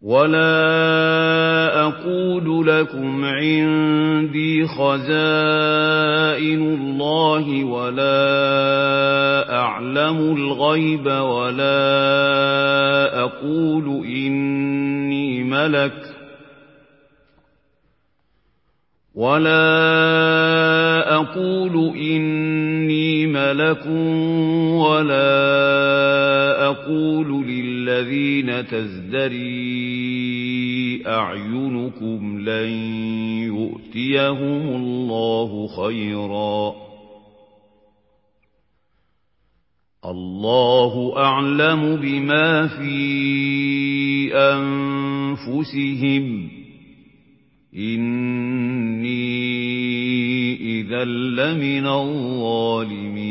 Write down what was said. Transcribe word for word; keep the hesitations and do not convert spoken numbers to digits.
وَلَا أَقُولُ لَكُمْ عِندِي خَزَائِنُ اللَّهِ وَلَا أَعْلَمُ الْغَيْبَ وَلَا أَقُولُ إِنِّي مَلَكٌ وَلَا أَقُولُ إِنِّي مَلَكٌ وَلَا أَقُولُ لِلَّذِينَ تَزْدَرِي أَعْيُنُكُمْ لَن يُؤْتِيَهُمُ اللَّهُ خَيْرًا ۖ اللَّهُ أَعْلَمُ بِمَا فِي أَنفُسِهِمْ ۖ إِنِّي إِذًا لَّمِنَ الظَّالِمِينَ